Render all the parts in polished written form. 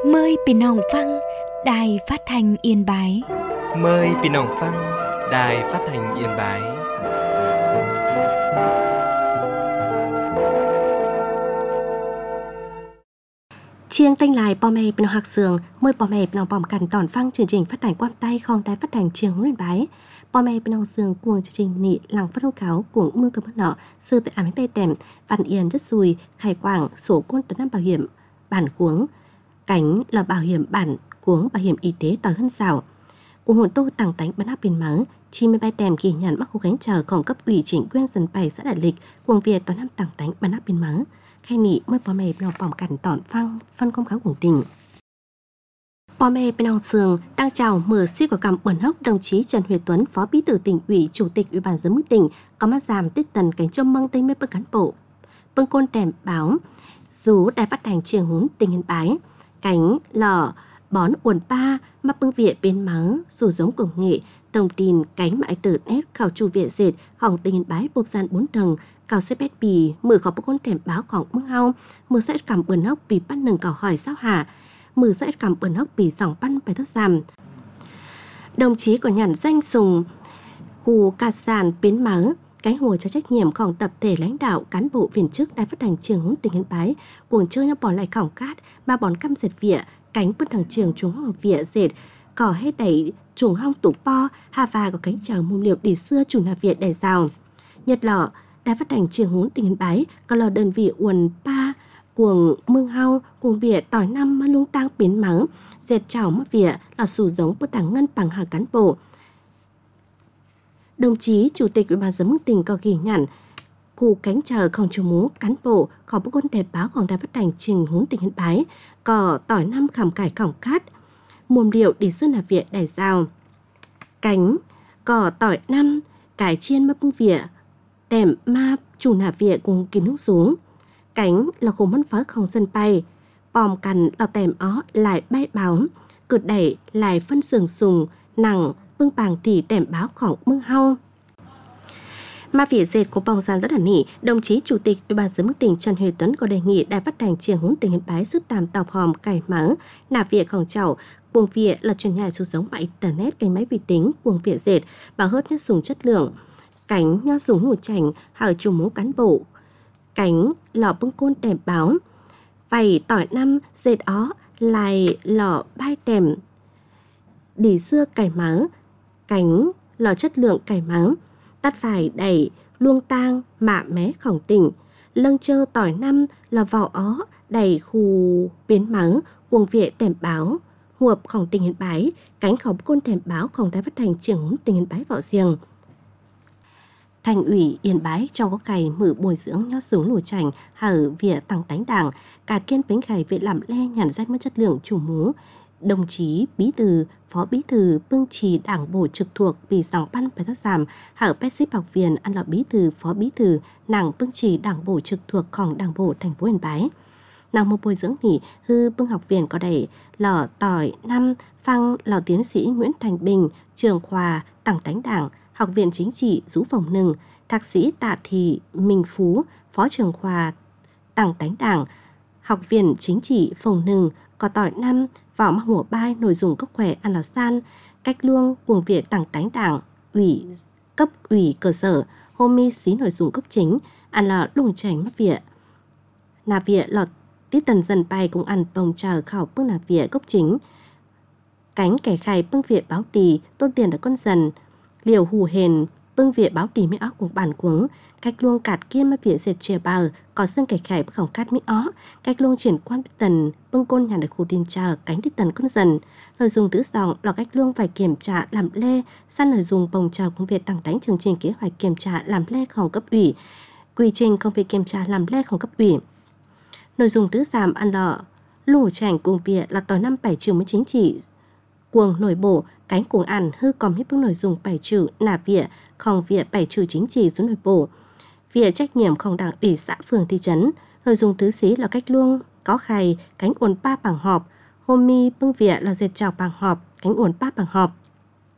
Mờiพี่น้องฟังđài phát thanh Yên Bái. Mời พี่น้องฟัง Đài Phát thanh Yên Bái. Chiêng tênh lại bò mè bên học sường, mời bò mè bên bòm cằn tòn phăng chương trình phát hành quan tay không đài phát hành chiêng hướng Yên Bái. Bò mè bên sường cuồng chương trình nị làng phát thông cáo cuồng mưa cầm nọ sư tại ám bê đèm văn yên rất xùi khai quảng sổ côn tấn năm bảo hiểm bản cuống cánh là bảo hiểm bản cuống bảo hiểm y tế tỏi hơn xảo. Cùng hồn tô tàng tánh bắn áp biên mắng chi mươi bay đèm ghi nhận mắc khu gánh chờของcấp ủy chính quyền dân bày xã Đại Lịch cuồng Việt tỏi năm tàng tánh bắn áp biên mắng khai nị mới bò mè bên bòm cằn tòn phăng phân công kháng cuồng tình. Bò mè bên sường đang chào mở ship của cằm Bẩn Hốc đồng chí Trần Huệ Tuấn, Phó Bí thư Tỉnh ủy, Chủ tịch Ủy ban dân mức tỉnh có mắt giảm tích tần cánh trông măng tây mê bức cán bộ bưng côn tèm báo dù đài phát hành chiêng hướng tỉnh Yên Bái cánh lò bón uẩn pa mắc bưng viện bên máu dù giống công nghệ thông tin cánh mãi từ nét khảo chủ viện dệtของtỉnh Yên Bái bộp gian 4 tầng cào xếp bét bì mở khó bức côn tèm báoของmưng hao mở sẽ cằm Bẩn Hốc bị bắt nừng cào hỏi sao hả mở sẽ cằm Bẩn Hốc bị dòng pan bài thất giảm. Đồng chí có nhận danh sùng khu cà sàn biến máu cái hồi cho trách nhiệmของtập thể lãnh đạo cán bộ viên chức đài phát hành chiêng hướng tỉnh Yên Bái cuồng chơi nhau bỏ lại khỏng cát ba bón căm dệt vỉa cánh bức thằng trường chúng họ vỉa dệt cỏ hết đẩy chuồng hong tủ po hà và có cánh chờ mông liệu đi xưa chủ nhà việt đẩy rào nhật lọ đài phát hành chiêng hướng tỉnh Yên Bái có lò đơn vị uẩn pa cuồng mương hao cuồng vỉa tỏi năm mà lung tang biến máu dệt chảo mất vỉa là sử giống bức đảng ngân bằng hàng cán bộ. Đồng chí Chủ tịch Ủy ban dân mức tỉnh có ghi nhận khu cánh chờ không chủ mú cán bộ có bức côn đẹp báoของđài phát hành chiêng hướng tỉnh Yên Bái có tỏi năm khảm cải khỏng cát mồm liệu đi xưa là viện đài rào cánh có tỏi năm cải chiên mấp bưng vỉa tèm ma chủ nà vỉa cùng kín nước xuống cánh là khổ mân phá không dân bay bòm cằn là tèm ó lại bay báo cượt đẩy lại phân sườn sùng nặng bưng bàng tỉ tèm báoของmưng hao. Mà vỉa dệt của bóng gian rất là nỉ, đồng chí Chủ tịch Ủy ban dân mức tỉnh Trần Huệ Tuấn có đề nghị đài phát hành chiêng hướng tỉnh Yên Bái giúp tàm tọc hòm cải mắng nạp vỉaของchậu cuồng vỉa là truyền nhải số giống mạng internet cánh máy vi tính cuồng vỉa dệt bảo hớt nhất dùng chất lượng cánh nho dùng nụ chảnh hở chủ mố cán bộ cánh lò bưng côn tèm báo vầy tỏi năm dệt ó lại lò bay tèm đi xưa cải mắng cánh lò chất lượng cải mắng tắt phải đẩy luông tang mạ mé khổng tỉnh lâng chơ tỏi năm là vào ó đẩy khu biến mắng cuồng vỉa tèm báo huộp khổng tỉnh Yên Bái cánh khổng côn tèm báoของđài phát hành chiêng hướng tỉnh Yên Bái vào riêng. Thành ủy Yên Bái cho có cày mở bồi dưỡng nho xuống lùa chảnh hở vỉa tăng đánh đảng cả kiên bánh cày viện làm le nhàn danh mất chất lượng chủ mú đồng chí bí thư phó bí thư bưng trì đảng bộ trực thuộc bị dòng ban phải thất giảm hở bét xếp học viên ăn lọ bí thư phó bí thư nàng bưng trì đảng bộ trực thuộcของđảng bộ thành phố Yên Bái nàng một bồi dưỡng nghỉ hư bưng học viên có đẩy lò tỏi năm phăng lò tiến sĩ Nguyễn Thành Bình trường khoa tặng đánh đảng học viện chính trị Dũ Phòng Nừng thạc sĩ Tạ Thị Minh Phú phó trường khoa tặng đánh đảng học viện chính trị Phòng Nừng có tỏi năm vào mắc hùa bai nội dung cấp khỏe ăn lò san cách luông cuồng viện tặng đánh đảng ủy cấp ủy cơ sở hôm mi xí nội dung cấp chính ăn lò đùng chảnh mất viện nà viện lọt tí tần dần bay cũng ăn bông chờ khảo bưng nà viện cấp chính cánh kẻ khai bưng viện báo tì tôn tiền ở con dần liều hù hền bưng viện báo tì mỹ óc cùng bản cuống cách luông cạt kiên mà viện dệt chè bờ có xương kẻ khai bức khổng cát mỹ ó cách luông triển quan tần bưng côn nhà được khu tin chờ cánh tí tần con dần nội dung tứ dòng là cách luông phải kiểm tra làm lê săn nội dung bông chờ cũng việc tăng đánh chương trình kế hoạch kiểm tra làm lêของcấp ủy quy trình công việc kiểm tra làm lêของcấp ủy nội dung tứ giảm ăn lọ lù chảnh cùng việc là tỏi năm 7 trường mới chính trị cuồng nổi bộ cánh cuồng ăn hư còn hết bước nội dung 7 chữ nạp vỉa không vỉa 7 chữ chính trị xuống nổi bộ vỉa trách nhiệm không đảng ủy xã phường thị trấn nội dung tứ xí là cách luông có khay cánh uốn pa bằng họp hôm mi bưng vỉa là dệt chảo bằng họp cánh uốn pa bằng họp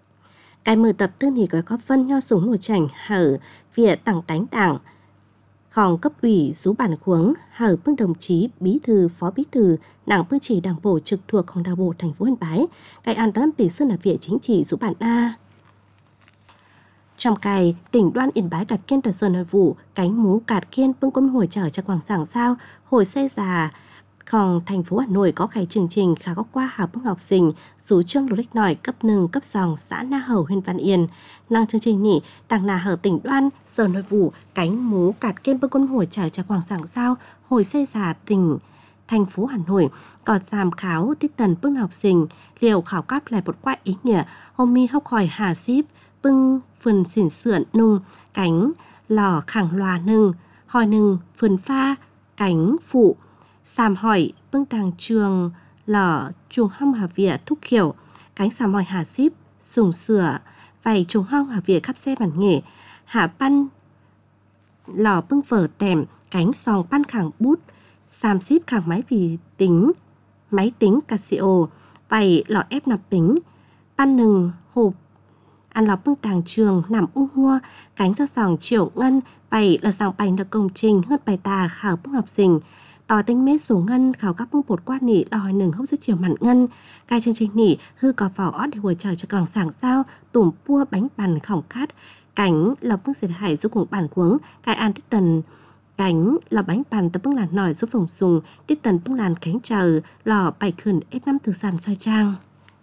cái mở tập tư nghỉ có phân nho súng nổi chảnh hở vỉa tặng đánh đảng Khòng cấp ủy rú bản khuống hở bưng đồng chí bí thư phó bí thư đảng bưng chỉ đảng bộ trực thuộcของđảng bộ thành phố Yên Bái cái an đám tỷ sơn là viện chính trị rú bản A. Trong cài tỉnh Đoan Yên Bái cạt kiên tờ sơn nội vụ cánh mú cạt kiên bưng quân hồi trở cho quảng sảng sao hồi xây già còn thành phố Hà Nội có khai chương trình khá có qua học bưng học sinh dù chương đồ lịch nổi cấp 1 cấp dòng xã Na Hầu huyện Văn Yên năng chương trình nhị đảng Na Hầu tỉnh Đoan sở nội vụ cánh mú cạt kiên bưng quân hồi trở cho quảng sảng sao hồi xây già tỉnh thành phố Hà Nội có giảm khảo tiết tần bưng học sinh liều khảo cáp lại một quại ý nghĩa hôm mi học hỏi hà ship bưng phần xỉn sượn nung cánh lò khẳng loà nưng hỏi nưng phần pha cánh phụ sàm hỏi bưng đàng trường lò chuồng hong hà vỉa thúc kiểu cánh sàm hỏi hà ship sùng sửa vầy chuồng hong hà vỉa khắp xe bản nghề hạ pan lò bưng phở tèm cánh sòng pan khẳng bút sàm ship khẳng máy tính Casio vầy lò ép nạp tính pan nừng hộp ăn lò bưng đàng trường nằm hua cánh cho sòng triệu ngân bày là sòng bành là công trình hơn bài tà khảo bưng học sinh tỏi tinh mết số ngân khảo các bưng bột quát nỉ đòi nừng hốc sức chiều mặn ngân cai chương trình nỉ hư có vào ót để hồi trời cho còn sảng sao tủm pua bánh bàn khổng khát cánh là bưng xịt hải giúp cùng bản cuống cai an tích tần cánh là bánh bàn tập bưng làn nổi giúp phòng sùng tích tần bưng làn cánh chờ lò bày khẩn ép năm từ sàn soi trang.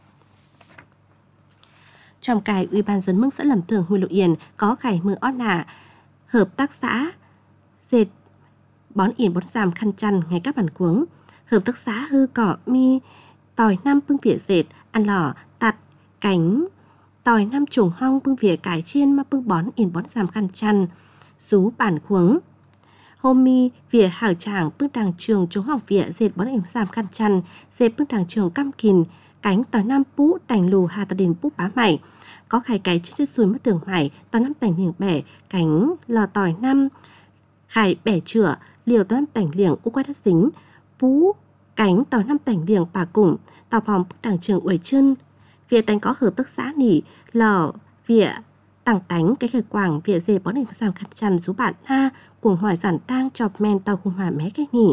Trong cài Ủy ban dân mức xã Lầm Thường Huy Lộ Yên có khải mưa ót nạ hợp tác xã dệt bón ỉn bón giảm khăn chăn ngay các bản cuống hợp tác xã hư cỏ mi tỏi năm bưng vỉa dệt ăn lò tặt cánh tỏi năm trùng hong bưng vỉa cải chiên mà bưng bón ỉn bón giảm khăn chăn rú bản cuống hôm mi vỉa hảo tràng bưng đàng trường trúng học vỉa dệt bón ỉn giảm khăn chăn dệt bưng đàng trường cam kìn cánh tỏi năm pú đành lù hà tà đền pú bá mày có khải cái chết xùi mất tường mày tỏi năm tành liềng bẻ cánh lò tỏi năm khải bẻ chửa liều tỏi năm tành liềng u quay đất dính pú cánh tỏi năm tành liềng bà cùng tàu phòng đảng trường uể chân vỉa tành có hợp tác xã nỉ lò vỉa tảng tánh cái khởi quảng vỉa dề bón hình giảm khăn chăn rú bạn na cùng hỏi giản tang chọc men tàu khung hòa mé cái nỉ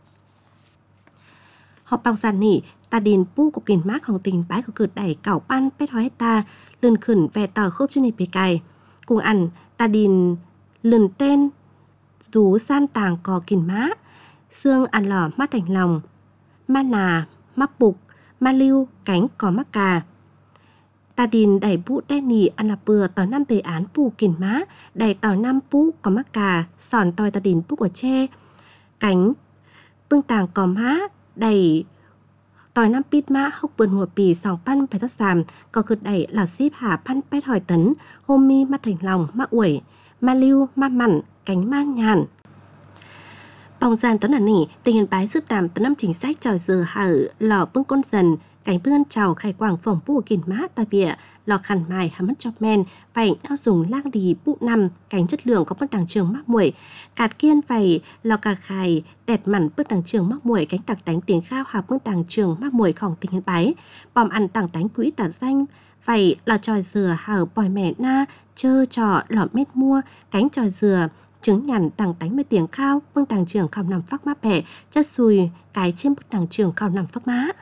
họp bao giàn nỉ ta điền pu của kiền mác hồng tình bái của cử đẩy cảo pan pét hói ta lươn khẩn về tờ khớp trên này bề cài cùng ăn ta điền lươn tên rú san tàng cò kiền má xương ăn lò mắt đành lòng ma nà mắc bục ma lưu cánh cò mắc cà ta điền đẩy pu đen nỉ ăn là bừa tỏi năm bề án pu kiền má đẩy tỏi năm pu có mắc cà sòn tỏi ta điền pu của tre cánh bưng tàng cò má đẩy tỏi năm pít mã hốc bươn hùa pì sòng pan phải thất sàm có cực đẩy là ship hà pan pét hỏi tấn hôm mi mắt thành lòng ma uẩy ma lưu ma mặn cánh ma nhàn bong gian tấn là nỉ tình hình bái giúp tạm tấn năm chính sách trò giờ hở lò bưng con dần cánh bươn chào khai quảng phòng pu kiền má ta bịa lò khăn mài hàm mất chọc men phải đao dùng lang đi pu năm cánh chất lượng có bất đẳng trường mắc muội cạt kiên phải lò cà khai tẹt mặn bất đẳng trường mắc muội cánh tạc đánh tiếng khao hạp bất đẳng trường mắc muộiของtình hình bái bòm ăn tặng đánh quỹ tả danh phải lò tròi dừa hở bòi mẹ na chơ trò lò mét mua cánh tròi dừa trứng nhằn tặng đánh mấy tiếng khao bất đẳng trường khao nằm phắc má bẻ chất xùi cái chiêm bất đẳng trường khao nằm phắc má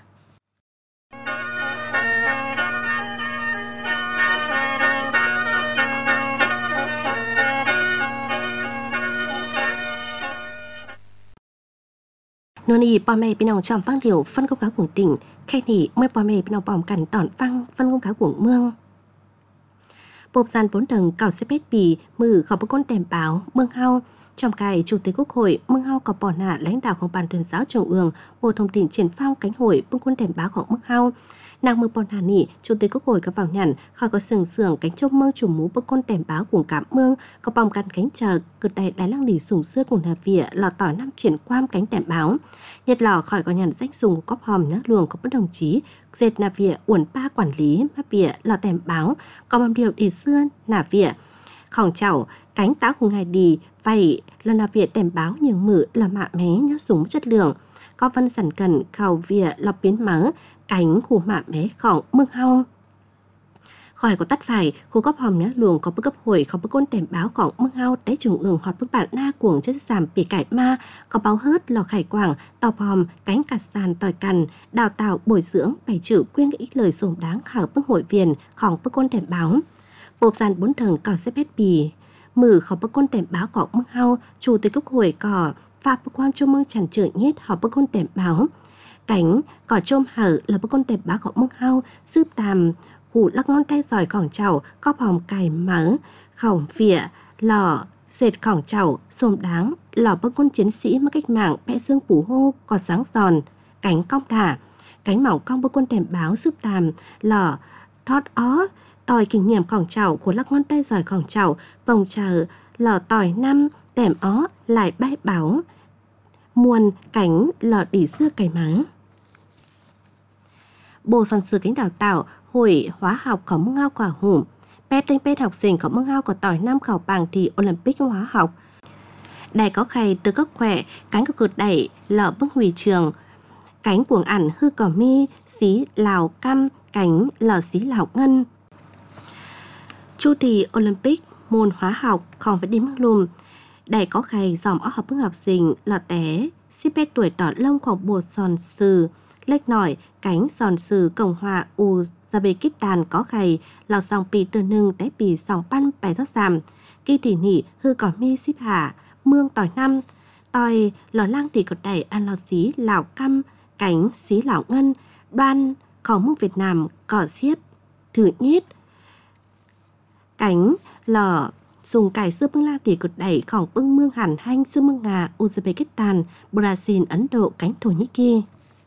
nô nìพ่อแม่พี่น้องชมฟังเดี่ยวฟันกุ้งขาวกุ่งติ่งแค่นี้เมื่อพ่อแม่พี่น้องปอมกันตอนฟังฟันกุ้งขาวกุ่งเมืองปบซัน4 tầng 91 ปีมือเขาประก้นแต้มเปล่าเมืองเฮาtrong cài chủ tịch quốc hội Mương Hao có bỏ nạ lãnh đạo của ban tuyên giáo Trung ương Bộ Thông tin triển phong cánh hội bưng quân đèn báo của Mương Hao nàng mưa bỏ nạ nỉ chủ tịch quốc hội có vào nhận khỏi có sừng sưởng cánh trông mương chủ mũ bưng quân đèn báo của cả mương có bom căn cánh chờ cực đại đái lăng lì sủng xưa cùng là vỉa lò tỏi năm triển quam cánh đèn báo nhật lò khỏi có nhận danh dùng của cóp hòm nhá luồng có bất đồng chí dệt nà vỉa uẩn ba quản lý má vỉa lò đèn báo có mầm điều đi xưa nà vỉa khổng chảo cánh táo của ngài đi vậy lần nào việc đèn báo nhường mự là mạ mé nhớ súng chất lượng có văn sản cần khảo việc lọc biến mở cánh của mạ mé khổng Mương Hao khỏi có tắt phải khu cấp hòm nhá luồng có bức cấp hội có bức côn tèm báoของmương hao té trùng ương hoặc bức bạn na cuồng chất giảm bị cải ma có báo hớt lò khải quảng tò hòm cánh cạt sàn tỏi cằn đào tạo bồi dưỡng bày chữ quyên ít lời sùng đáng khảo bức hội viênของbức côn tèm báo bộp dàn 4 thường cò xếp bét bì mử khó bức côn tèm báoของmương hao chủ tịch quốc hội cò và bức quan trung mương chằn chữ nhít họ bức côn tèm báo cánh cỏ trôm hở là bức côn tèm báoของmương hao giúp tàm cụ lắc ngón tay giỏi khỏng chảo có hòm cài mỡ khỏng phịa lò dệt khỏng chảo xồm đáng lò bức quân chiến sĩ mắc cách mạng vẽ xương phủ hô có sáng giòn cánh cong thả cánh mỏng cong bức quân tèm báo giúp tàm lò thót ó tỏi kinh nghiệm khỏng chảo của lắc ngón tay giỏi khỏng chảo vòng chờ lò tỏi năm tèm ó lại bãi báo muôn cánh lò đỉ xưa cày mắng Bộ Soạn sử cánh đào tạo Hội hóa học có mương hao quả hùm Pet tên pet học sinh có mương hao có tỏi năm khảo bảng thì Olympic hóa học Đài có khay từ các khỏe cánh của cột đẩy lọ bức hủy trường cánh cuồng ẩn hư cỏ mi xí lào căm cánh lò xí lào ngân Chu thị Olympic môn hóa học không phải đi mắc lùm Đài có khay dòm ó học bức học sinh lọ té xếp pet tuổi tỏ lông khoảng bột giòn sử lệch nổi cánh giòn sử Cộng hòa Uzbekistan có khay lò sòng pì từ nưng té pì sòng pan bài thoát giảm kỳ tỉ nỉ hư cỏ mi xếp hạ mương tỏi năm tỏi lò lang tỉ cột đẩy ăn lò xí lào căm cánh xí lào ngân đoan khẩu mương Việt Nam cỏ xiếp thử nhít cánh lò dùng cải xưa bưng lang tỉ cột đẩy khỏng bưng mương hẳn hanh xưa mương Nga Uzbekistan Brazil Ấn Độ cánh Thổ Nhĩ Kỳ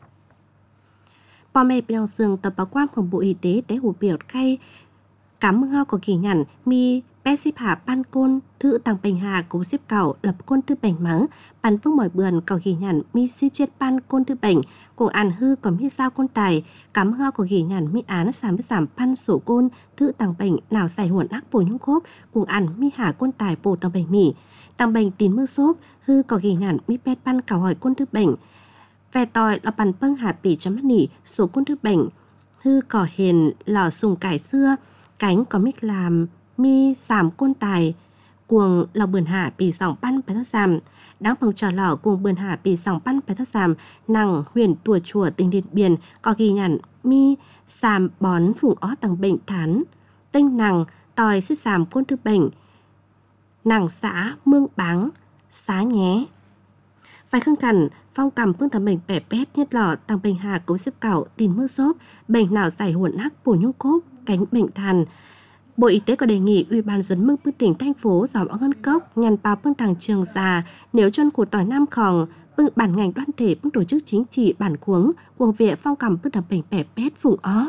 Bò mẹ bên đồng xương tập báo quanของBộ Y tế để hủ biểu khay cắm mương hao có kỳ nhằn mi bé xếp hạ ban côn thư tăng bình hà cố xếp cẩu lập côn thư bệnh mắng ban phương mỏi bườn có kỳ nhằn mi xếp chết ban côn thư bệnh cùng ăn hư có mi sao côn tài cắm hao có kỳ nhằn mi án giảm pan sổ côn thư tăng bệnh nào xảy huẩn ác bổ nhung khốp cùng ăn mi hà côn tài bổ tăng bệnh nỉ tăng bệnh tín mưa xốp hư có kỳ nhằn mi pet ban cảo hỏi côn thư bệnh Về tỏi là bàn bưng hạ bỉ chấm nỉ số côn thư bệnh hư cỏ hiền lò sùng cải xưa cánh có mít làm mi giảm côn tài cuồng lò bườn hạ bỉ sòng pan bài thất giảm đáng phòng trò lò cuồng bườn hạ bỉ sòng pan bài thất giảm nằng huyền tùa chùa tỉnh Điện Biên có ghi nhận mi giảm bón phùng ó tăng bệnh thán tinh nằng tỏi xếp giảm côn thư bệnh nằng xã mương báng xá nhé vài khương cằn phong cầm phương thẩm bệnh bẻ pét nhất lò tăng bệnh hà cố xếp cảo tìm mưa xốp bệnh nào giải huẩn ác bổ nhung cốp cánh bệnh thàn Bộ Y tế có đề nghị Ủy ban dân mương bức tỉnh thành phố dòm ở ngân cốc nhằm báo bưng tàng trường già nếu chân của tỏi nam khòng bưng bản ngành đoàn thể bưng tổ chức chính trị bản cuống cuồng viện phong cầm bưng thẩm bệnh bẻ pét vùng ó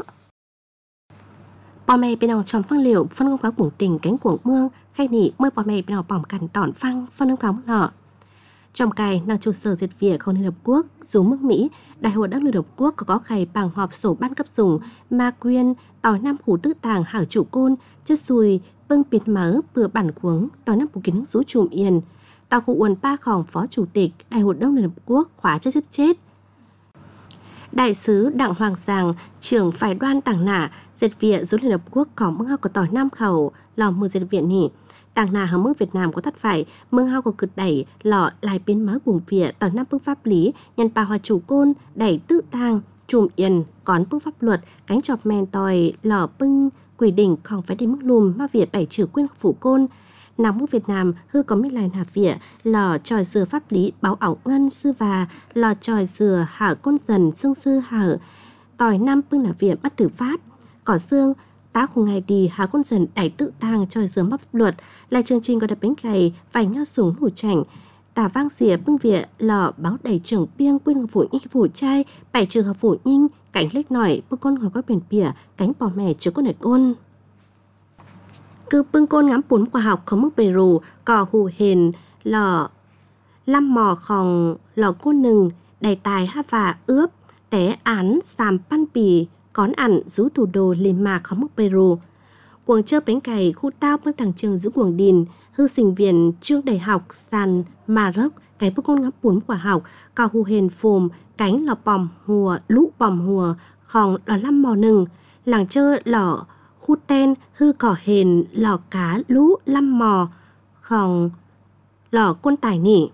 Bò mẹ bên nào tròn phân liệu phân công cáo cuồng tỉnh cánh cuồng mương khai nỉ mời bò mẹ bên nào bỏng cằn tỏn phăng phân công cáo nọ Trong cài năng trụ sở diệt Việt của Liên Hợp Quốc, xuống nước Mỹ, Đại hội đảng Liên Hợp Quốc có khay bằng họp sổ ban cấp dùng, ma quyên, tỏi nam khủ tư tàng hảo chủ côn, chất xùi, bưng biệt mở, bừa bản cuống, tỏi nam bù kiến nước rú trùm yên. Tàu cụ uẩn ba khòng phó chủ tịch, Đại hội đảng Liên Hợp Quốc khóa chất chết. Đại sứ Đặng Hoàng Giàng, trưởng phái đoan tàng nả, diệt Việt dưới Liên Hợp Quốc có mương hao của tỏi nam khẩu, lò mưa diệt Việt nỉ. Tàng nà hầm mức Việt Nam có thất phải mương hao của cực đẩy lọ lại biến mới vùng Việt tỏ năm bước pháp lý nhân bà hòa chủ côn đẩy tự tang trùm yên còn bước pháp luật cánh chọc men tòi lọ bưng quỷ đỉnh không phải đi mức lùm mà Việt bảy trừ quyên phủ côn nằm mức Việt Nam hư có mấy làn hà Việt lọ tròi dừa pháp lý báo ảo ngân sư và lọ tròi dừa hở côn dần xương sư hở tòi năm bưng là Việt bắt tử pháp cỏ xương tá của ngày đi hà con dần đẩy tự tang tròi dừa pháp luật là chương trình có đặt bánh cày vài nho súng hủ chảnh tả vang dìa bưng viện lò báo đẩy trưởng biêng quyên hợp phụ nhinh phủ trai bảy trường hợp phụ nhinh cảnh lếch nổi bưng con ngọc các biển bìa cánh bò mè chứa con này côn cứ bưng côn ngắm bún quả học không mức bề rù cò hù hền lò lăm mò khòng lò côn nừng đầy tài ha và ướp té án xàm pan bì cón ẩn giữ thủ đồ liền mạc không mức bề rù cuồng chơ bánh cày khu tao bước thằng trường giữ cuồng đìn hư sinh viện trường đại học sàn Maroc cái bức con ngắm bún quả học cào hù hền phồm cánh lò bòm hùa lũ bòm hùa khòng lò lăm mò nừng làng chơ lò khu ten hư cỏ hền lò cá lũ lâm mò khòng lò côn tài nỉ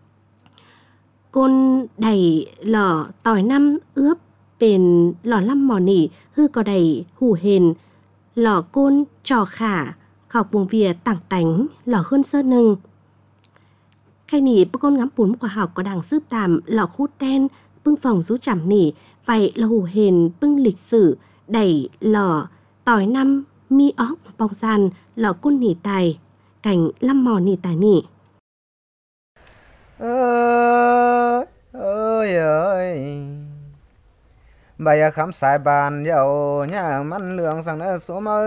côn đầy lò tỏi năm ướp bền lò lâm mò nỉ hư cỏ đầy hủ hền lò côn trò khả khọc buồng vìa tảng tánh lò hơn sơ nâng khai nỉ bức con ngắm bún quả học có đảng giúp tạm lò khu ten bưng phòng rú chảm nỉ vậy là hủ hền bưng lịch sử đẩy lò tỏi năm mi óc bong sàn lò côn nỉ tài cảnh lâm mò nỉ tài nỉ ơi ơi bây khám xài bàn dầu nhà mắn lượng sang nữa số mơ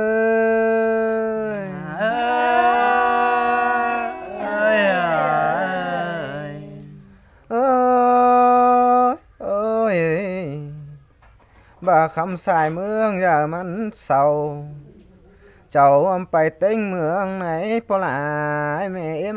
ơi bà khám xài mương giờ mắn sầu cháu ông phải tính mương này bỏ lại mẹ em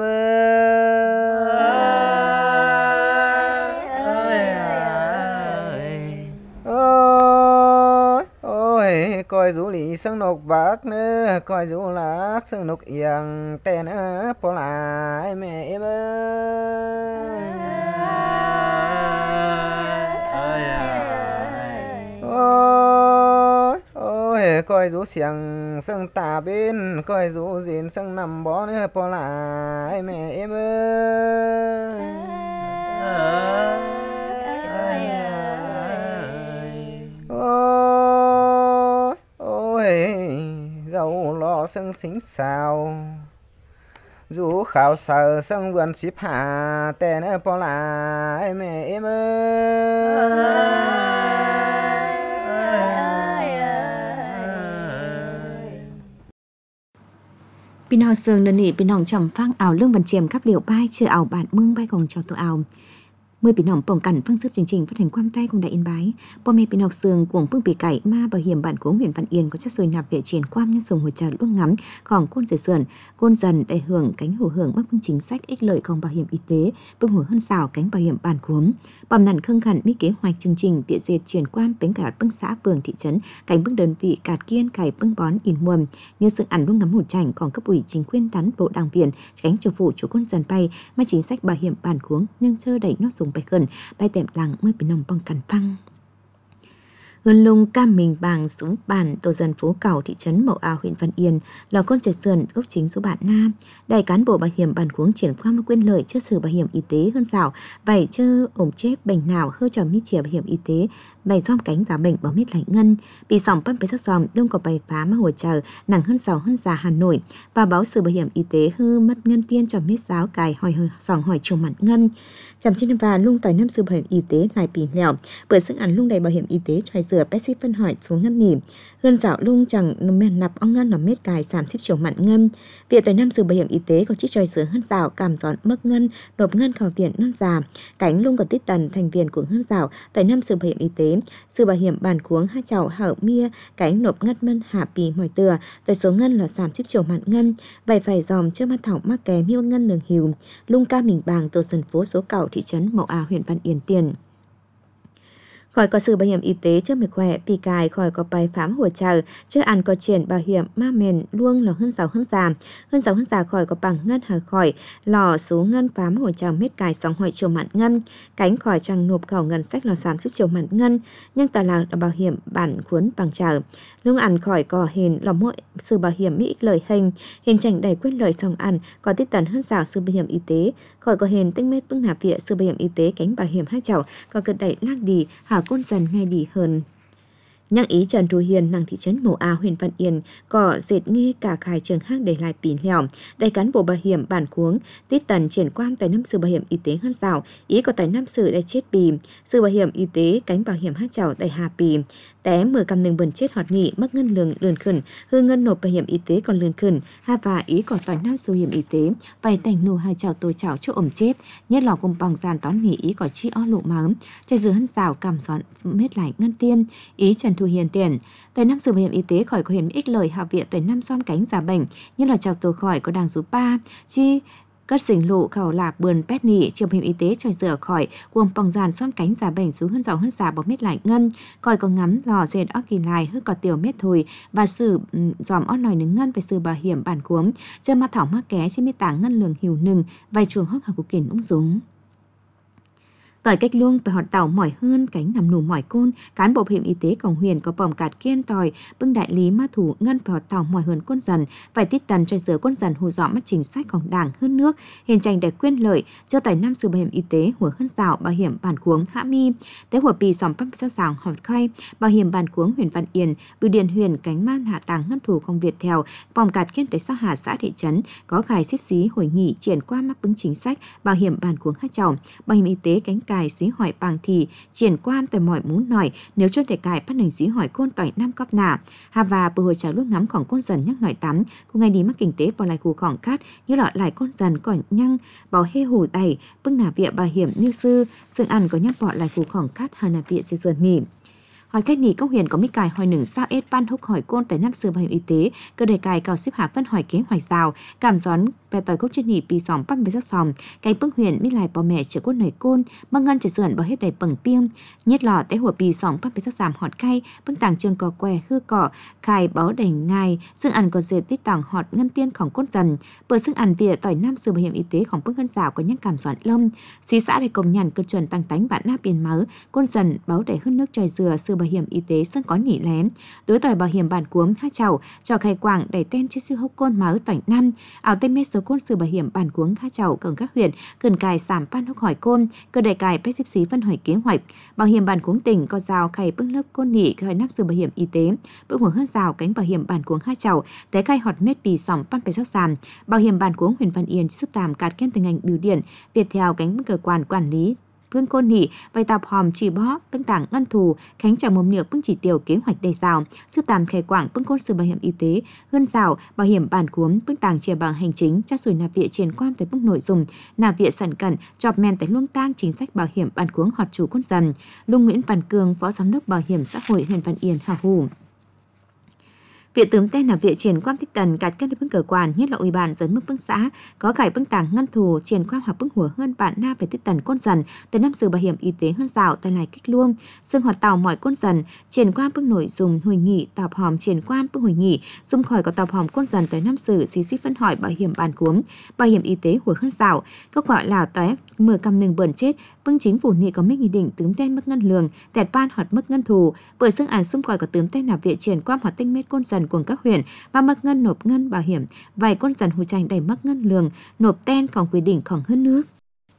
ơi coi rú lì sưng nục bạc nữa coi rú lạc sưng nục yên tên nữa bỏ lại mẹ em ơi coi rú xiềng sưng tà bên coi rú gìn sưng nằm bó nữa bỏ lại mẹ em dầu lò sưng xính xào rú khảo sờ sưng vườn xíp hạ tên nữa bỏ lại mẹ em Pin hò sương đơn nỉ pin hồng trầm phang ảo lương văn chiềm khắp liệu bay chưa ảo bạn mương bay cùng cho tôi ảo 10 pin hồng bổng cẩn phương sức chương trình phát hành quam tay cùng đại yên bái bố mẹ pin học sương cuồng phương bị cải ma bảo hiểm bản của huyện Văn Yên có chất sôi nạp vệ triển quam nhân dùng hồi trà luôn ngắm còn côn rời sườn côn dần để hưởng cánh hưởng hưởng bắc phương chính sách ích lợi còn bảo hiểm y tế bưng hưởng hơn xào cánh bảo hiểm bản cuốn bầm nặn khương khẩn mỹ kế hoạch chương trình địa diệt triển quam bến cả bưng xã phường thị trấn cánh bưng đơn vị cạt kiên cải bưng bón in muầm như sự ảnh luôn ngắm hụt chảnh còn cấp ủy chính quyền tán bộ đảng viên cánh chủ phụ chủ côn dần bay mà chính sách bảo hiểm bản cuốn nhưng chơi đẩy nó dùng bay gần bay tệm làng mới bị nồng bong cằn phăng gần lùng cam mình bàng xuống bản tổ dân phố Cầu thị trấn Mậu Ao huyện Văn Yên là con trẻ sườn gốc chính số bạn Nam đại cán bộ bảo hiểm bản cuống triển qua quyền lợi trước sự bảo hiểm y tế hơn xảo vậy chơ ổng chết bệnh nào hơi cho mi chìa bảo hiểm y tế bày thom cánh và bệnh bảo mít lạnh ngân bị sòng bắt bấy sắc sòng đông có bày phá mà hồi chờ nặng hơn sòng hơn già Hà Nội và báo sự bảo hiểm y tế hư mất ngân tiên cho mít giáo cài hỏi sòng hỏi trường mặt ngân chằm trên và lung tỏi năm sự bảo hiểm y tế lại bị lẹo bởi sức ảnh lung đầy bảo hiểm y tế trai rửa bác sĩ phân hỏi xuống ngân nghỉ hơn dạo lung chẳng men nạp ong ngân ở mét cài 30 triệu mặn ngân việc tới năm sự bảo hiểm y tế có chiếc trai rửa hơn dạo cảm dọn mất ngân nộp ngân khảo viện non già cánh lung còn tít tần thành viên của hơn dạo tới năm sự bảo hiểm y tế sự bảo hiểm bản cuống hai chảo hở mia cánh nộp ngất mân hạ pì mỏi từa tới số ngân là 30 triệu mặn ngân vậy phải dòm chưa mắt thỏng mắc kè miêu ngân lường hiu lung ca mình bàng tổ dân phố số Cầu thị trấn Mậu Ao huyện Văn Yên tiền khỏi có sự bảo hiểm y tế trước mệt khỏe pì cài khỏi có bài phám hùa chờ trước ăn có triển bảo hiểm ma mền luông là hơn giàu hơn già khỏi có bằng ngân hở khỏi lò số ngân phám hùa chờ mét cài sóng hỏi triệu mặn ngân cánh khỏi chẳng nộp khẩu ngân sách là 30 triệu mặn ngân nhưng tà là bảo hiểm bản cuốn bằng chờ lương ăn khỏi có hình là mỗi sự bảo hiểm mỹ ích lợi hình chảnh đầy quyết lợi sòng ăn có tiết tần hơn giàu sự bảo hiểm y tế khỏi có hình tinh mết bưng nạp viện sự bảo hiểm y tế cánh bảo hiểm hai chảo có cực đẩy lác đi hả côn dần ngay đi hơn nhắc ý Trần Thu Hiền nàng thị trấn Mậu Ao huyện Văn Yên có dệt nghi cả khải trường khác để lại pin lẻo đại cán bộ bảo hiểm bản cuống tiết tần triển quan tại năm sự bảo hiểm y tế hơn rào ý có tại năm sự đã chết bì sự bảo hiểm y tế cánh bảo hiểm hát chảo tại hà bì té 10 cầm nừng bẩn chết hoạt nghị mất ngân lường lươn khẩn hư ngân nộp bảo hiểm y tế còn lươn khẩn ha và ý có tại năm sự bảo hiểm y tế vay thành nô hai chảo tôi chảo chỗ ẩm chết nhất lò cùng bằng giàn toán nghỉ ý có chi ó lộ máu chạy dư hân rào cảm dọn mết lại ngân tiên ý Trần Thu Hiền tiền tại năm sự bảo hiểm y tế khỏi có hiểm ích lợi hạ viện tại năm xóm cánh giả bệnh như là chào tôi khỏi có đàng số 3 chi Cất sinh lộ khẩu là bườn pét nỉ, trường hiểm y tế cho rửa khỏi, cuồng bong giàn xóm cánh giả bệnh xuống hơn giàu hơn giả bỏ mét lại ngân, coi có ngắm lò dệt óc kỳ lại hư có tiểu mét thùi và sử dòm ót nòi nứng ngân về sự bảo hiểm bản cuống, chơi ma thảo mắc ké trên mi tảng ngân lường hiểu nừng, vài chuồng hốc hạc của kiển úng dúng. Tỏi cách luông về hòn tàu mỏi hơn cánh nằm nù mỏi côn, cán bộ hiểm y tế cổng huyền có bỏng cạt kiên tỏi bưng đại lý ma thủ ngân về hòn tàu mỏi hơn côn dần phải tít tần cho giữa côn dần hù dọ mắt chính sáchของđảng hơn nước hiền tranh để quyên lợi cho tỏi năm sự bảo hiểm y tế của hơn rào bảo hiểm bản cuống hạ mi tế của pì sòng bắp sao sàng hòn khoai bảo hiểm bản cuống huyền văn yên bưu điện huyền cánh man hạ tàng ngân thủ công Việt theo bỏng cạt kiên tới xã hà xã thị trấn có khải xếp xí hội nghị triển qua mắc bứng chính sách bảo hiểm bản cuống hát chồng bảo hiểm y tế cánh cài xí hỏi bằng thì triển quan tại mọi muốn nổi nếu cho thể cài bắt hành xí hỏi côn tỏi năm cóp nả hà và bờ hồi chào lúc ngắm khoảng côn dần nhắc nổi tắm cùng ngày đi mắc kinh tế bỏ lại khu khoảng cát như lọ lại côn dần còn nhăng bảo hê hủ tẩy bưng nả viện bảo hiểm như sư xương ăn có nhắc bỏ lại khu khoảng cát hà nả viện dần nỉ. Hỏi cách nỉ công huyền có mấy cài hỏi nửng sao ết ban húc hỏi côn tại năm sự bảo hiểm y tế cơ đề cài cao xếp hạ phân hỏi kế hoạch rào cảm gión về tỏi cốc trên nỉ pì sòng bắt bê sắc sòng cái bưng huyền mới lại bỏ mẹ chữa côn nổi côn măng ngân chỉ sườn bỏ hết đầy bằng piêng nhất lò té hùa pì sòng bắt bê sắc giảm họt cay bưng tàng trường cò què hư cỏ cài báo đầy ngài xương ăn có dệt tít tàng họt ngân tiênของcôn dần bờ xương ăn vỉa tỏi năm sự bảo hiểm y tếของbưng ngân rào có nhắc cảm gión lâm xí xã đầy công nhằn cơ chuẩn tăng tánh bạn náp biển máu côn dần báo đầy hơn nước trời dừa sự bảo hiểm y tế xương có nỉ lém đối tỏi bảo hiểm bản cuống hát chầu cho khai quảng đẩy tên trên sư hốc côn máu tỏi năm ảo tên mê số côn sự bảo hiểm bản cuống hát chầu cần các huyện cần cài giảm ban hốc hỏi côn cơ đại cài bếp xếp xí phân hỏi kế hoạch bảo hiểm bản cuống tỉnh có rào khai bưng lớp côn nỉ khai nắp sự bảo hiểm y tế bưng hưởng hơn rào cánh bảo hiểm bản cuống hát chầu té khai họt mét pì sòng pan bê sắc sàn bảo hiểm bản cuống huyện Văn Yên sức tàm cạt ken từ ngành biểu điện Việt theo cánh cơ quan quản lý phương côn nỉ vay tập hòm chỉ bó bưng tảng ngân thù khánh trả mồm niệu bưng chỉ tiêu kế hoạch đầy rào sư tàm khai quảng bưng côn sự bảo hiểm y tế hơn rào bảo hiểm bản cuống bưng tảng chia bằng hành chính tra sủi nạp viện triển quan tới bưng nội dung nạp viện sản cẩn chọp men tới luông tang chính sách bảo hiểm bản cuống họt chủ côn dần Lung Nguyễn Văn Cương phó giám đốc bảo hiểm xã hội huyện Văn Yên hào hủ Viện tướng tên là viện triển quan tích tần cạt kết bưng cơ quan nhất là ủy ban dẫn mức bưng xã có cải bưng tàng ngân thù triển quan hoặc bưng hùa hơn bạn na về tích tần côn dần tới năm sự bảo hiểm y tế hơn rào tại lại kích luông xương hoạt tàu mọi côn dần triển quan bưng nội dung hội nghị tạp hòm triển quan bưng hội nghị dung khỏi có tạp hòm côn dần tới năm sự xí xí phân hỏi bảo hiểm bản cuống bảo hiểm y tế hùa hơn rào các gọi là tóe mưa cầm nừng bẩn chết bưng chính phủ nghị có mấy nghị định tướng tên mức ngân lường tẹt ban hoạt mức ngân thù bởi xương án xung khỏi có tướng tên là viện triển quan hoạt tinh mét côn dần cùng các huyện và mất ngân nộp ngân bảo hiểm vài con dần hù tranh đầy mất ngân lường nộp tênของquy địnhของhơn nước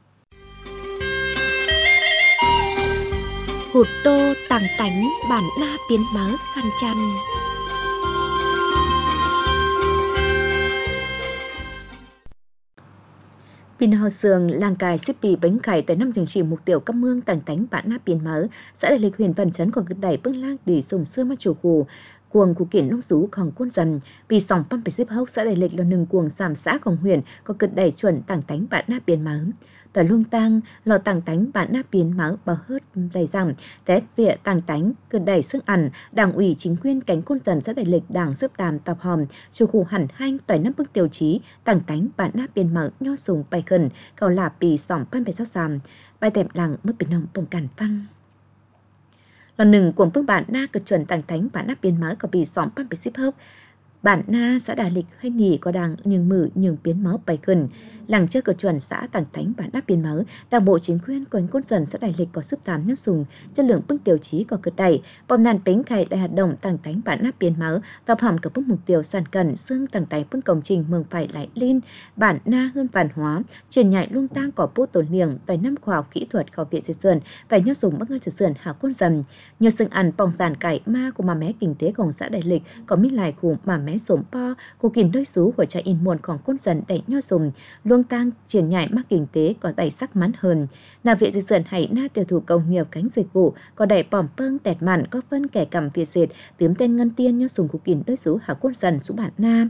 hụt tô tàng tánh bản na biến mớ khăn chăn Pin Hò Sường, làng cài xếp bì bánh cải tới năm trường chỉ mục tiêu cấp mương tàng tánh bản nắp biến mớ xã đại lịch huyện Văn Chấn còn đẩy bưng lang để dùng xưa mắt chủ khủ cuồng của kiển lúc rú còn côn dần vì sòng păm phải xếp hốc xã đại lịch là nừng cuồng giảm xãของhuyện có cực đẩy chuẩn tàng tánh bản nắp biến mớ tòa luông tang lò tàng tánh bản nắp biến mớ bờ hớt đầy rằng té vịa tàng tánh cực đẩy sức ẩn đảng ủy chính quyền cánh côn dần xã đại lịch đảng xếp tàm tập hòm chủ khủ hẳn hanh tỏi năm bức tiêu chí tàng tánh bản nắp biến mớ nho sùng bài khẩn cầu là bì sòng păm phải sàm bài tẹp làng mất biển nông bằng cản phăng lần hนึ่งcuồng phương bản na cực chuẩn tàng thánh bản nắp biến máu có bị xóm pan bị xếp hốc bản na xã Đà Lịch hay nỉ có đàng nhường mử nhường biến máu bài khẩn làng chơi cực chuẩn xã tàng thánh bản nắp biến máu đảng bộ chính quyền quanh côn dần xã Đà Lịch có sức tám nhắc sùng chất lượng bức tiêu chí có cực đẩy bom nàn bánh khai đại hoạt động tàng thánh bản nắp biến máu tập hòm các bức mục tiêu sản cẩn xương tàng thánh bức công trình mường phải lại lên bản na hơn văn hóa truyền nhạy luông tang có bút tổn liềng tại năm khoa học kỹ thuật khảo viện sườn phải nhắc sùng bắc ngân sườn hảo côn dần nhờ sừng ăn bòng giàn cải ma của mà mé kinh tếของxã Đại Lịch có mít lại của mà mé sổm po của kìn đôi xú của trại in muônของcôn dần đẩy nho sùng luông tang truyền nhạy mắc kinh tế có đẩy sắc mắn hơn là viện sườn hay na tiêu thụ công nghiệp cánh dịch vụ có đẩy bỏm pâng tẹt mặn có phân kẻ cầm việt dệt tím tên ngân tiên nho sùng của kìn đôi xú hảo côn dần xú bản na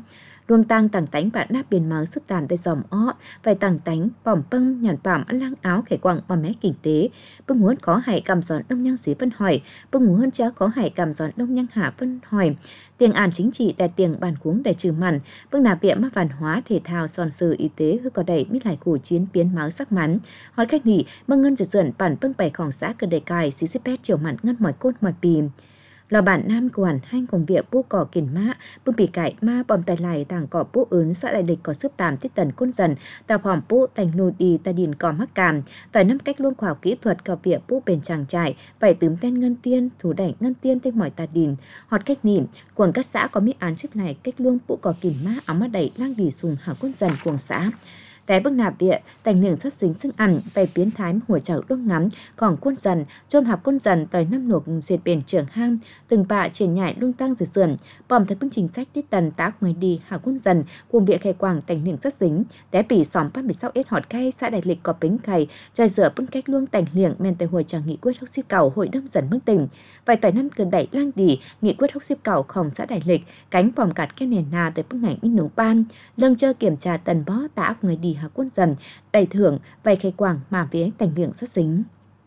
luông tăng tàng tánh bạn nát biên máu sức tàn tay dòm ó phải tàng tánh bỏm bâng nhàn bảm ăn lang áo khải quảng bà mé kinh tế bưng huấn có hải cầm giòn đông nhang xí phân hỏi bưng huấn cháo có hải cầm giòn đông nhang hạ phân hỏi tiền an chính trị tại tiền bàn cuống để trừ mặn bưng nà bịa mắc văn hóa thể thao son sự y tế hư có đầy mít lại củ chiến biến máu sắc mắn hỏi khách nỉ mâng ngân dần dần bản bưng bàyของxã cơ đề cài xí xếp chiều mặn ngân mỏi cốt mỏi bìm lò bản nam quản hanh cùng việc bố cỏ kiền mã bưng bì cải ma bòm tài lại tàng cỏ bố ớn xã đại lịch có sức tàm tiết tần côn dần tàu hòm bố tành nô đi ta điền cỏ mắc càm tỏi năm cách luôn khoa học kỹ thuật cỏ việc bố bền tràng trại phải tướm tên ngân tiên thủ đảnh ngân tiên tên mỏi ta điền họt cách nỉm quần các xã có mỹ án xếp này cách luôn bố cỏ kiền mã áo mắt đẩy lang đi sùng hảo côn dần cuồng xã té bưng nạp địa tành nường sát xính sức ăn tay biến thái hùa chảo đốt ngắm còn côn dần chôm hạp côn dần tỏi năm nục diệt bền trưởng hang từng bạ triển nhại lung tăng rửa sườn bòm thấy bưng chính sách tiết tần tá ngày đi hảo côn dần cùng địa khai quảng tành nường sát xính té bỉ xóm pan bị sau ít họt cay xã đại lịch có bính cày trời rửa bưng cách luông tành liệng men tới hồi chàng nghị quyết hốc xếp cầu hội đâm dần mức tỉnh vài tỏi năm cơn đẩy lang đi nghị quyết hốc xếp cầu không xã đại lịch cánh bòm cạt cái nền nà tới bưng ngành in nướng ban lâng chơ kiểm tra tần bó tá ngày đi hảo côn dần đầy thưởng vay khai quảng mà vía tành miệng sát xính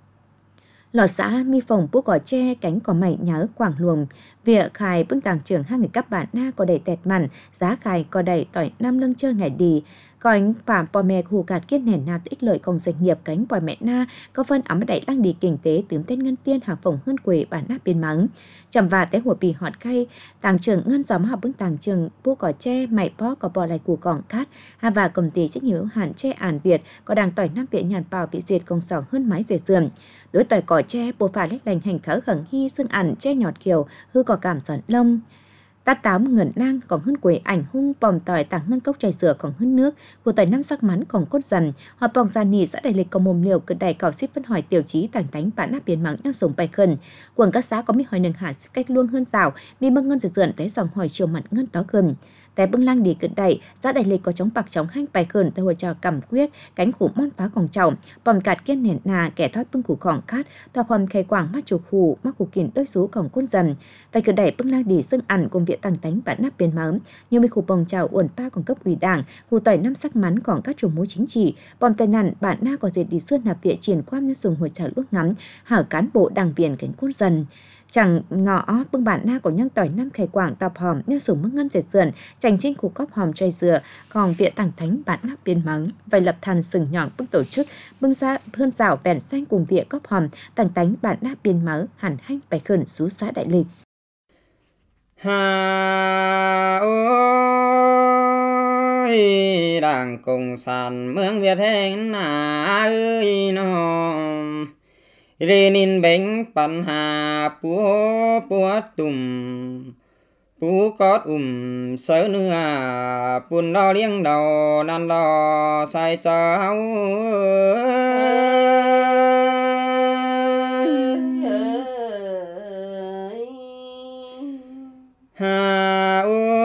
lò xã mi phòng bố cỏ tre cánh cỏ mày nhớ quảng luồng việc khai bưng tàng trưởng hai người các bạn na có đầy tẹt mặn giá khai có đầy tỏi năm lưng chơi ngày đi cánh phạm bò mẹ hù cạt kiết nền na ích lợi công doanh nghiệp cánh bò mẹ na có phân ấm đẩy đang đi kinh tế tướng tên ngân tiên hàng phòng hơn quỷ bản nát biên mắng chầm và té hùa bì họt khay tàng trưởng ngân gióm học bưng tàng trưởng bố cỏ tre mày bó có bò lại củ cỏng cát hà và công ty trách nhiệm hữu hạn tre ản Việt có đàng tỏi năm viện nhàn bào bị diệt công sòng hơn mái rời sườn đối tỏi cỏ tre bồ phà lách lành hành khớ khẩn hy xương ẩn che nhọt kiều hư cỏ cảm giòn lông tát tám ngẩn nang còn hơn quỷ ảnh hung bòm tỏi tàng ngân cốc chảy rửa còn hơn nước của tỏi năm sắc mắn còn cốt dần họ bòng giàn nỉ xã đại lịch có mồm liều cực đầy cỏ xíp phân hỏi tiểu trí tàng tánh bản nát biến mắng nhau sùng bài khẩn quần các xã có mi hỏi nừng hạ cách luôn hơn rào mi măng ngân rửa tới dòng hỏi chiều mặn ngân tó gần té bưng lang đi cực đẩy xã đại lịch có chống bạc chống hanh bài khẩn tới hồi trào cầm quyết cánh khủ mon phá còn trọng bòm cạt kiên nền nà kẻ thoát bưng củ khỏng cát tòa hòm khai quảng mắt chủ khủ mắc củ kiển đôi số còn côn dần tay cực đẩy bưng lang đi xưng ẩn cùng viện tàng tánh bản nát biến mắng như mi khủ bồng trào uẩn pa còn cấp ủy đảng khủ tỏi năm sắc mắn còn các chủ mối chính trị bòm tay nặn bản na có dệt đi xưa nạp viện triển quan như sùng hồi trào lúc ngắm hảo cán bộ đảng viên cánh côn dần chẳng ngõ bưng bản na của nhân tỏi năm khai quảng tập hòm như sủng mức ngân dệt sườn chành trên củ cóp hòm chay dừa còn viện tàng thánh bản nắp biên mắng vậy lập thần sừng nhọn bưng tổ chức bưng ra hơn rào bèn xanh cùng viện cóp hòm tàng thánh bản nắp biên mắng hẳn hanh bài khẩn xú xã đại lịch hà ơi đảng cộng sản mương Việt hẹn na ơi nó Renin bánh pan hà púa púa tùm pú cót sớ nưa pun đo liêng đầu nan đo sai cháu hà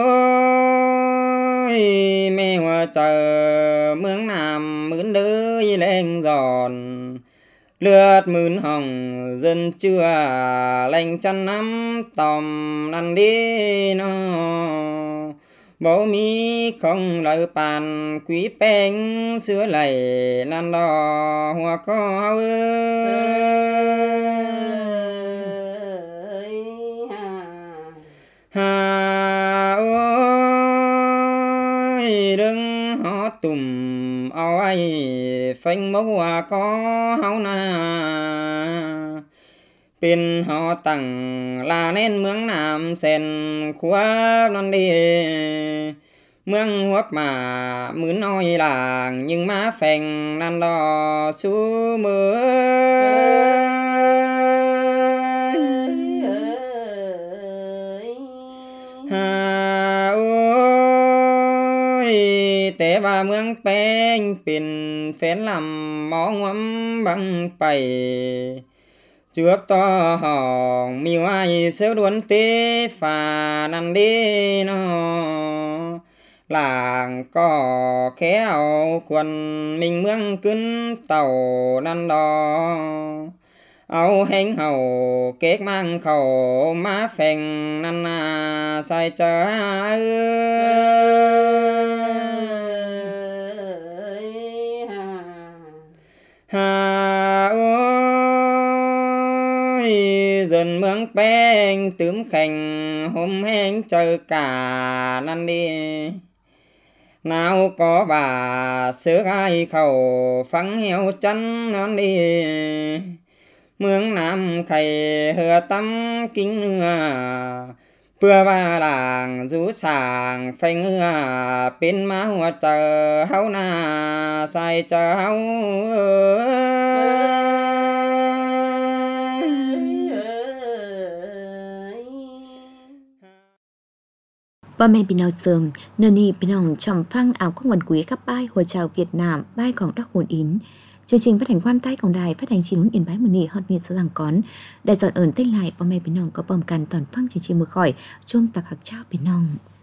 ơi mẹ hoa chờ mương nam mướn đới lên giòn lướt mướn hồng dân chưa lành chăn nắm tòm năn đi nó bố mi không lời bàn quý bánh xưa lầy nan đò hoa có hà ơi đừng hót tùm ao ai phanh mẫu có háo na bên họ tặng là nên mương nam sen khóa non đi mương huấp mà mướn oi làng nhưng má phèn nan đò su mưa hà ơi té và mương bèn pin phèn làm mó ngắm bằng bày trước to hòn miêu ai xéo đuôn tê phà năn đi nó làng có khéo quần mình mương cứng tàu năn đò áo hẹn hậu kết mang khẩu má phèn năn sai chờ hà ơi dần mương beng tướm khành hôm hẹn chờ cả năn đi nào có bà sớ ai khẩu phăng heo chân nón đi mương nam khay hừa tâm kính nưa bữa ba làng rú sàng phanh hừa bên má hoa chờ hấu na sai chờ hấu Ba mẹ bình nào sớm, nơi này bình hồng trầm phăng áo quốc quần quý các bài hồi chào Việt Nam, bàiของđắc hồn ín. Chương trình phát hành quan tayของđài phát hành chỉ muốn yên bái mùa nị hot miền sơ rằng con. Đại dọn ơn tên lại ba mẹ bình hồng có bom càn toàn phăng chương trình mưa khỏi, chung tạc hạc trao bình hồng.